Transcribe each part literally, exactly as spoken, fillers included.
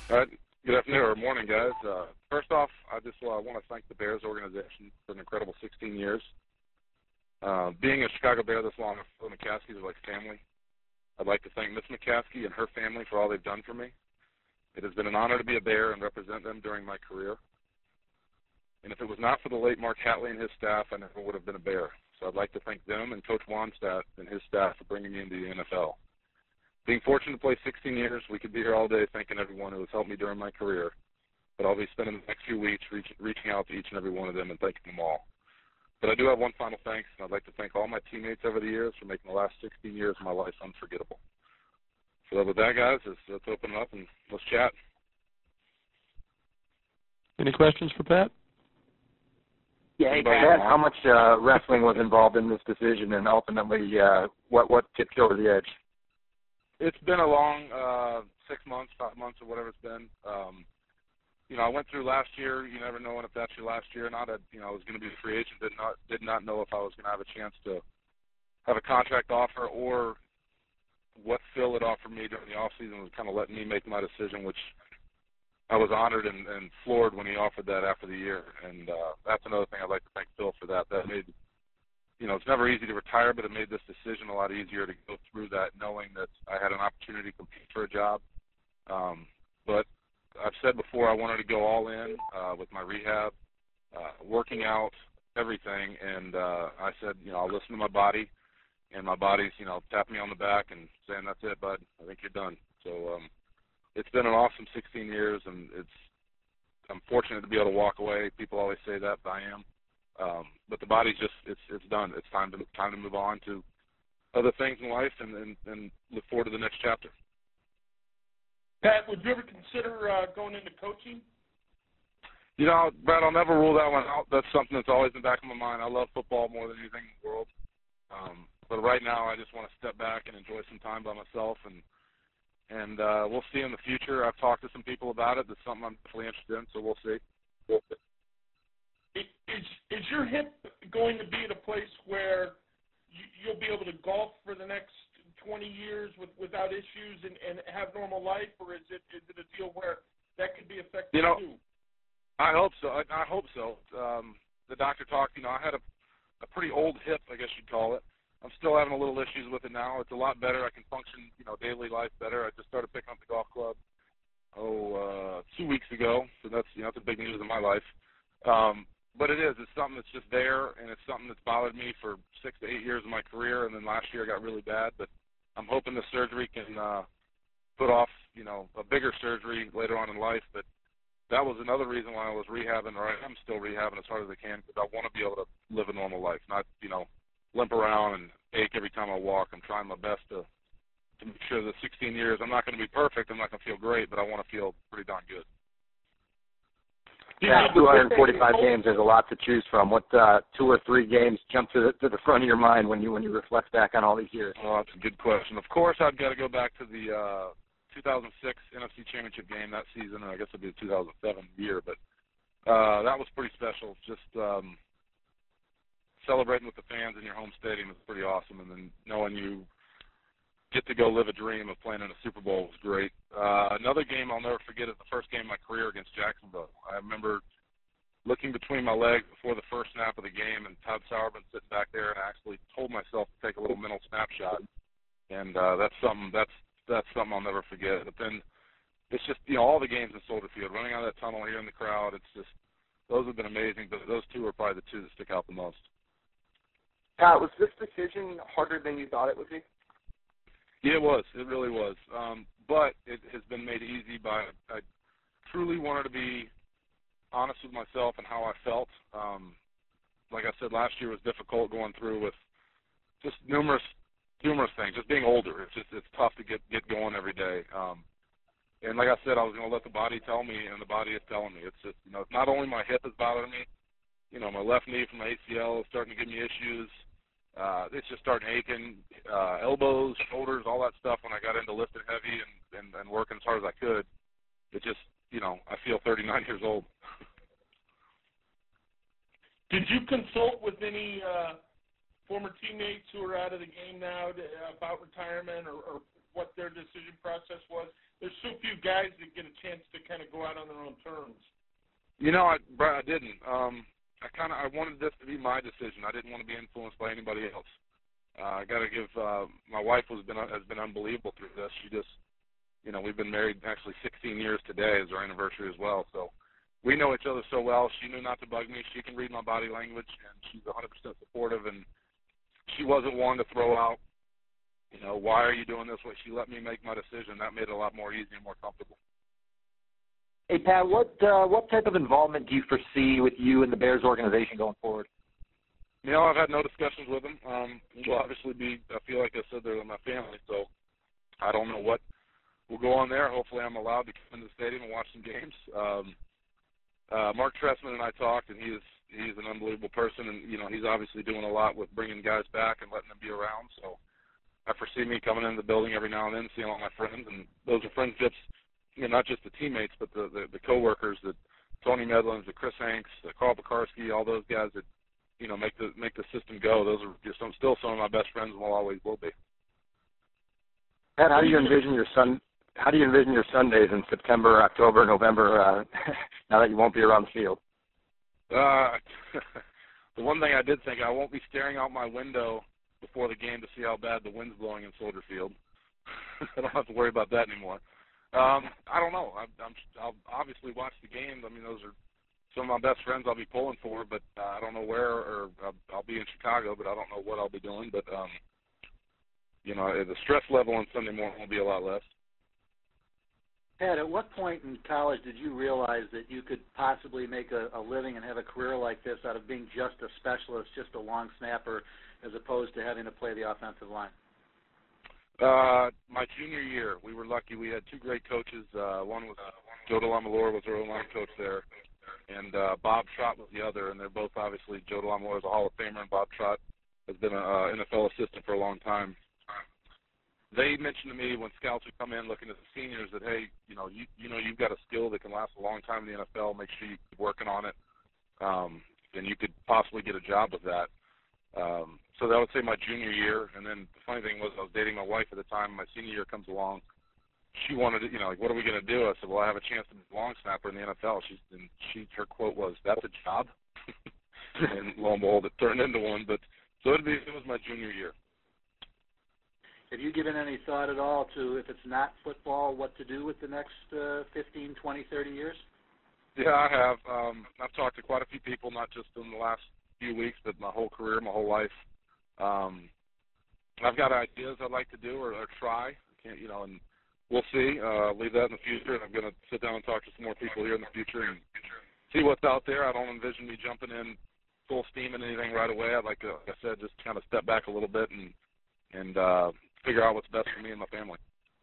All right. Good afternoon or morning, guys. Uh, first off, I just uh, want to thank the Bears organization for an incredible sixteen years. Uh, being a Chicago Bear this long, Phil McCaskey is like family. I'd like to thank Miss McCaskey and her family for all they've done for me. It has been an honor to be a Bear and represent them during my career. And if it was not for the late Mark Hatley and his staff, I never would have been a Bear. So I'd like to thank them and Coach Wannstedt and his staff for bringing me into the N F L. Being fortunate to play sixteen years, we could be here all day thanking everyone who has helped me during my career. But I'll be spending the next few weeks reach, reaching out to each and every one of them and thanking them all. But I do have one final thanks, and I'd like to thank all my teammates over the years for making the last sixteen years of my life unforgettable. So with that, guys, let's, let's open it up and let's chat. Any questions for Pat? Yeah, hey, Pat, how much uh, wrestling was involved in this decision, and ultimately uh, what, what tipped you over the edge? It's been a long uh, six months, five months, or whatever it's been. Um, you know, I went through last year. You never know if that's your last year or not. I, you know, I was going to be a free agent. Did not did not know if I was going to have a chance to have a contract offer or what Phil had offered me during the offseason was kind of letting me make my decision, which I was honored and, and floored when he offered that after the year. And uh, that's another thing I'd like to thank Phil for that. That made, you know, it's never easy to retire, but it made this decision a lot easier to go through that knowing that I had an opportunity to compete for a job. Um, but I've said before I wanted to go all in uh, with my rehab, uh, working out, everything. And uh, I said, you know, I'll listen to my body. And my body's, you know, tapping me on the back and saying, that's it, bud. I think you're done. So um, it's been an awesome sixteen years, and it's I'm fortunate to be able to walk away. People always say that, but I am. Um, but the body's just, it's it's done. It's time to time to move on to other things in life and, and, and look forward to the next chapter. Pat, would you ever consider uh, going into coaching? You know, Brad, I'll never rule that one out. That's something that's always in the back of my mind. I love football more than anything in the world. Um, but right now I just want to step back and enjoy some time by myself, and and uh, we'll see in the future. I've talked to some people about it. That's something I'm definitely interested in, so we'll see. We'll see. Is, is your hip going to be at a place where you, you'll be able to golf for the next twenty years with, without issues and, and have normal life, or is it is it a deal where that could be affected you know, too? I hope so. I, I hope so. Um, the doctor talked, you know, I had a, a pretty old hip, I guess you'd call it. I'm still having a little issues with it now. It's a lot better. I can function, you know, daily life better. I just started picking up the golf club, oh, uh, two weeks ago. So that's, you know, that's a big news in my life. Um, but it is. It's something that's just there, and it's something that's bothered me for six to eight years of my career, and then last year it got really bad. But I'm hoping the surgery can uh, put off, you know, a bigger surgery later on in life. But that was another reason why I was rehabbing, or I am still rehabbing as hard as I can, because I want to be able to live a normal life, not, you know, limp around and ache every time I walk. I'm trying my best to to make sure that sixteen years, I'm not going to be perfect, I'm not going to feel great, but I want to feel pretty darn good. Yeah, two hundred forty-five games, there's a lot to choose from. What uh, two or three games jump to the, to the front of your mind when you when you reflect back on all these years? Oh, that's a good question. Of course, I've got to go back to the uh, two thousand six N F C Championship game that season, and I guess it'll be the two thousand seven year, but uh, that was pretty special. Just um, celebrating with the fans in your home stadium is pretty awesome, and then knowing you get to go live a dream of playing in a Super Bowl was great. Uh, another game I'll never forget is the first game of my career against Jacksonville. I remember looking between my legs before the first snap of the game, and Todd Sauerman sitting back there, and I actually told myself to take a little mental snapshot, and uh, that's something that's that's something I'll never forget. But then it's just, you know, all the games in Soldier Field, running out of that tunnel, hearing the crowd, it's just, those have been amazing, but those two are probably the two that stick out the most. Pat, was this decision harder than you thought it would be? Yeah, it was. It really was. Um, but it has been made easy by, I truly wanted to be honest with myself and how I felt. Um, like I said, last year was difficult going through with just numerous, numerous things. Just being older, it's just it's tough to get get going every day. Um, and like I said, I was going to let the body tell me, and the body is telling me. It's just, you know, it's not only my hip is bothering me. You know, my left knee from my A C L is starting to give me issues. Uh, it's just starting aching, uh, elbows, shoulders, all that stuff. When I got into lifting heavy and, and, and working as hard as I could, it just, you know, I feel thirty-nine years old. Did you consult with any uh, former teammates who are out of the game now to, about retirement or, or what their decision process was? There's so few guys that get a chance to kind of go out on their own terms? You know, I, Brett, I didn't. Um, I kind of I wanted this to be my decision. I didn't want to be influenced by anybody else. Uh, I got to give uh, my wife has been has been unbelievable through this. She just, you know, we've been married actually sixteen years today is our anniversary as well. So we know each other so well. She knew not to bug me. She can read my body language, and she's one hundred percent supportive. And she wasn't one to throw out, you know, why are you doing this way? She let me make my decision. That made it a lot more easy and more comfortable. Hey, Pat, what uh, what type of involvement do you foresee with you and the Bears organization going forward? You know, I've had no discussions with them. Um, will obviously be, I feel like I said, they're my family, so I don't know what will go on there. Hopefully I'm allowed to come into the stadium and watch some games. Um, uh, Mark Trestman and I talked, and he is he's an unbelievable person, and, you know, he's obviously doing a lot with bringing guys back and letting them be around. So I foresee me coming into the building every now and then, seeing all my friends, and those are friendships, you know, not just the teammates, but the, the, the coworkers, the Tony Medlins, the Chris Hanks, the Carl Pekarsky, all those guys that, you know, make the make the system go. Those are just some, still some of my best friends and will always will be. Pat, how do you envision your sun? How do you envision your Sundays in September, October, November? Uh, now that you won't be around the field. Uh, the one thing I did think, I won't be staring out my window before the game to see how bad the wind's blowing in Soldier Field. I don't have to worry about that anymore. Um, I don't know. I, I'm, I'll obviously watch the games. I mean, those are some of my best friends I'll be pulling for, but uh, I don't know where, or I'll, I'll be in Chicago, but I don't know what I'll be doing. But, um, you know, the stress level on Sunday morning will be a lot less. Pat, at what point in college did you realize that you could possibly make a, a living and have a career like this out of being just a specialist, just a long snapper, as opposed to having to play the offensive line? Uh, my junior year, we were lucky. We had two great coaches. Uh, one was uh, Joe DeLamalore was our O-line coach there, and uh, Bob Trott was the other. And they're both obviously, Joe DeLamalore is a Hall of Famer, and Bob Trott has been an uh, N F L assistant for a long time. They mentioned to me when scouts would come in looking at the seniors that, hey, you know, you you know you've got a skill that can last a long time in the N F L. Make sure you keep working on it, um, and you could possibly get a job with that. Um, so that would say my junior year, and then the funny thing was I was dating my wife at the time. My senior year comes along. She wanted to, you know, like, what are we going to do? I said, well, I have a chance to be a long snapper in the N F L. She's, and she, her quote was, that's a job? And lo and behold, it turned into one. But so it'd be, it was my junior year. Have you given any thought at all to, if it's not football, what to do with the next uh, fifteen, twenty, thirty years? Yeah, I have. Um, I've talked to quite a few people, not just in the last few weeks, but my whole career, my whole life. Um, I've got ideas I'd like to do or, or try. I can't, you know, and we'll see. Uh, leave that in the future, and I'm going to sit down and talk to some more people here in the future and see what's out there. I don't envision me jumping in full steam in anything right away. I'd like to, like I said, just kind of step back a little bit and and uh, figure out what's best for me and my family.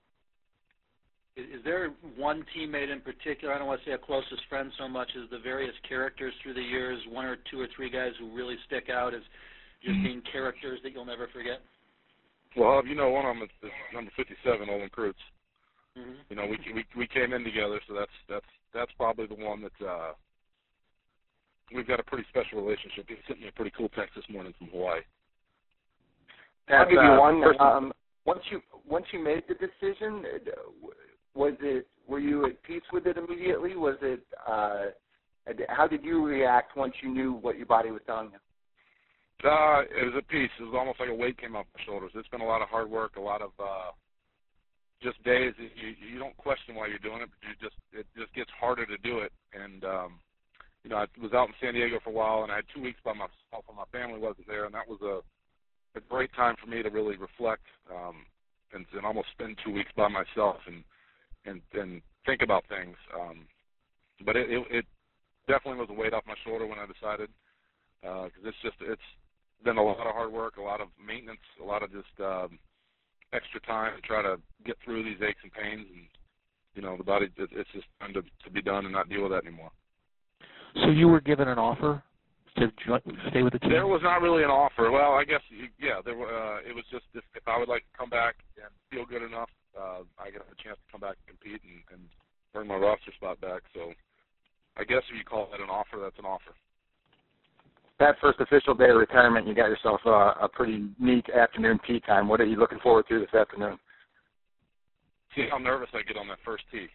Is there one teammate in particular, I don't want to say a closest friend so much as the various characters through the years, one or two or three guys who really stick out as just being characters that you'll never forget? Well, you know, one of them is, is number fifty-seven, Olin Kreutz. Mm-hmm. You know, we we we came in together, so that's that's that's probably the one that uh, we've got a pretty special relationship. He sent me a pretty cool text this morning from Hawaii. I'll give you uh, one. person- Um, once you once you made the decision, was it were you at peace with it immediately? Was it uh, how did you react once you knew what your body was telling you? Uh, it was a piece. It was almost like a weight came off my shoulders. It's been a lot of hard work, a lot of uh, just days that you you don't question why you're doing it, but you just it just gets harder to do it. And um, you know, I was out in San Diego for a while, and I had two weeks by myself, and my family wasn't there, and that was a a great time for me to really reflect um, and, and almost spend two weeks by myself and and and think about things. Um, but it, it, it definitely was a weight off my shoulder when I decided, because uh, it's just it's been a lot of hard work, a lot of maintenance, a lot of just um, extra time to try to get through these aches and pains, and you know the body it, it's just time to, to be done and not deal with that anymore. So you were given an offer to join, stay with the team? There was not really an offer. Well, I guess yeah, there were. Uh, it was just if, if I would like to come back and feel good enough, uh, I got a chance to come back and compete and, and earn my roster spot back. So I guess if you call that an offer, that's an offer. That first official day of retirement, you got yourself a, a pretty neat afternoon tea time. What are you looking forward to this afternoon? See how nervous I get on that first tee.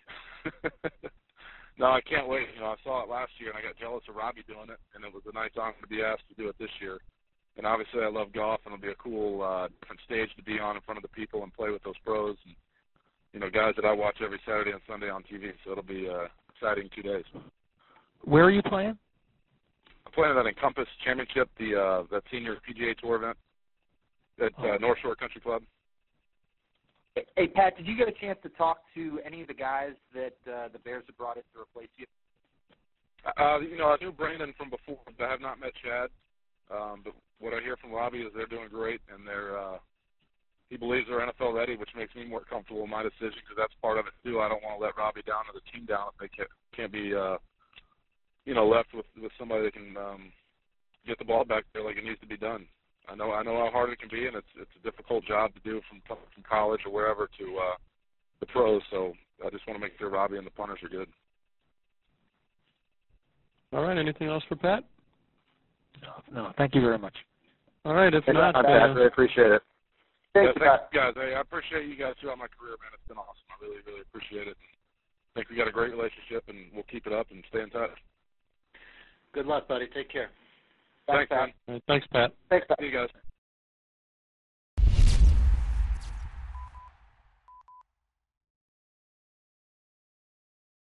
No, I can't wait. You know, I saw it last year, and I got jealous of Robbie doing it, and it was a nice honor to be asked to do it this year. And obviously, I love golf, and it'll be a cool, uh, different stage to be on in front of the people and play with those pros and, you know, guys that I watch every Saturday and Sunday on T V. So it'll be uh, exciting two days. Where are you playing? I'm playing at Encompass Championship, the uh, that senior P G A Tour event at uh, North Shore Country Club. Hey, Pat, did you get a chance to talk to any of the guys that uh, the Bears have brought in to replace you? Uh, you know, I knew Brandon from before, but I have not met Chad. Um, but what I hear from Robbie is they're doing great, and they're uh, he believes they're N F L ready, which makes me more comfortable in my decision because that's part of it too. I don't want to let Robbie down or the team down if they can't, can't be, uh, you know, left with, with somebody that can um, get the ball back there like it needs to be done. I know I know how hard it can be, and it's it's a difficult job to do from from college or wherever to uh, the pros. So I just want to make sure Robbie and the punters are good. All right. Anything else for Pat? No, no. Thank you very much. All right. If Thanks, not, Pat. uh, I really appreciate it. Yeah, Thanks, thank Pat. you guys. Hey, I appreciate you guys throughout my career, man. It's been awesome. I really, really appreciate it. I think we got a great relationship, and we'll keep it up and stay in touch. Good luck, buddy. Take care. Thanks, man. all right, thanks, Pat. Thanks, Pat. See you guys.